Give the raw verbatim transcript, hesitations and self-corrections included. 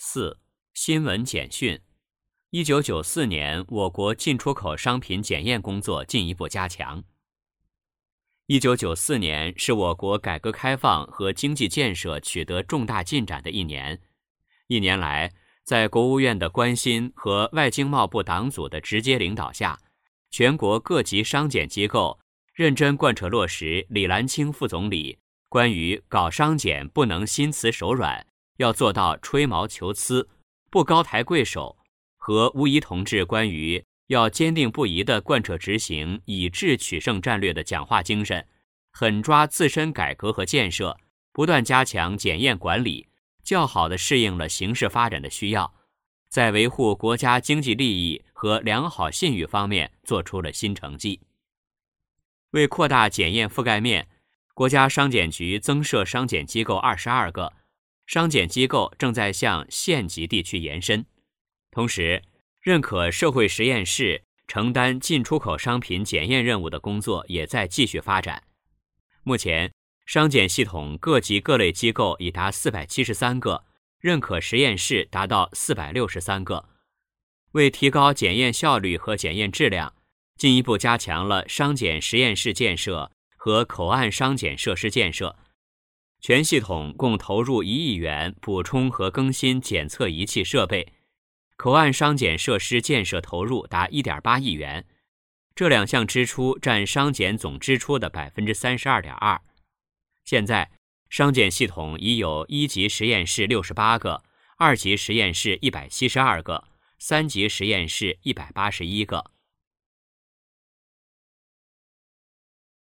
四、新闻简讯。一九九四年，我国进出口商品检验工作进一步加强。一九九四年是我国改革开放和经济建设取得重大进展的一年。一年来，在国务院的关心和外经贸部党组的直接领导下，全国各级商检机构认真贯彻落实李岚清副总理关于搞商检不能心慈手软，要做到吹毛求疵，不高抬贵手，和吴仪同志关于要坚定不移地贯彻执行以智取胜战略的讲话精神，狠抓自身改革和建设，不断加强检验管理，较好地适应了形势发展的需要，在维护国家经济利益和良好信誉方面做出了新成绩。为扩大检验覆盖面，国家商检局增设商检机构二十二个，商检机构正在向县级地区延伸。同时，认可社会实验室承担进出口商品检验任务的工作也在继续发展。目前，商检系统各级各类机构已达四百七十三个，认可实验室达到四百六十三个。为提高检验效率和检验质量，进一步加强了商检实验室建设和口岸商检设施建设。全系统共投入一亿元补充和更新检测仪器设备，口岸商检设施建设投入达 一点八亿元，这两项支出占商检总支出的 百分之三十二点二。现在，商检系统已有一级实验室六十八个，二级实验室一百七十二个，三级实验室一百八十一个。